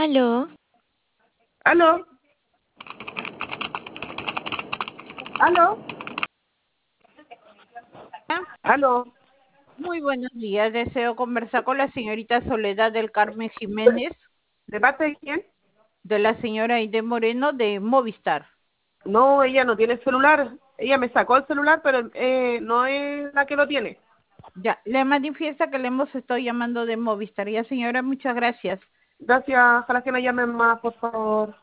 Aló, Aló, aló, aló. Muy buenos días. Deseo conversar con la señorita Soledad del Carmen Jiménez, ¿De parte de quién? de la señora Aide Moreno de Movistar. No, ella no tiene celular. Ella me sacó el celular, pero no es la que lo tiene. Ya, le manifiesta que le hemos estado llamando de Movistar. Ya, señora, muchas gracias. Gracias, ojalá que no llamen más, por favor.